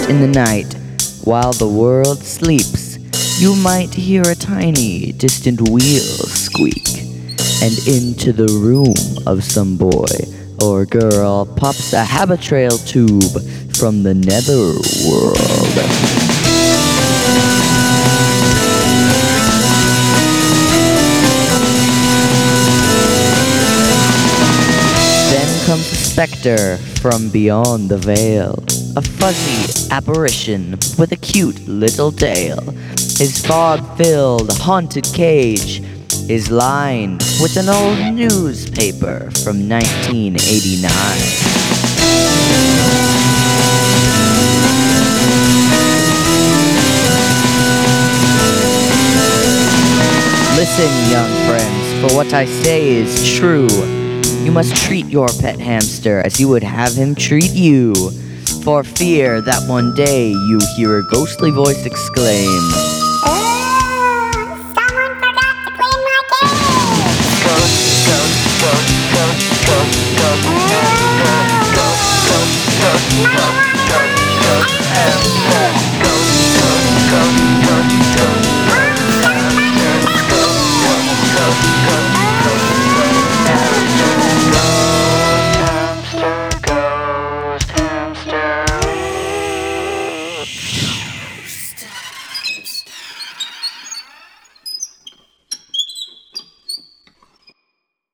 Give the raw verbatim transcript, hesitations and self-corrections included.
in the night, while the world sleeps, you might hear a tiny, distant wheel squeak, and into the room of some boy or girl pops a Habitrail tube from the netherworld. Then comes a specter from beyond the veil, a fuzzy apparition with a cute little tail. His fog-filled, haunted cage is lined with an old newspaper from nineteen eighty-nine. Listen, young friends, for what I say is true. You must treat your pet hamster as you would have him treat you, for fear that one day you hear a ghostly voice exclaim, "Oh, someone forgot to clean my cage!" Ghost, ghost, ghost, ghost, ghost, ghost, ghost, ghost, ghost, ghost, ghost, ghost. My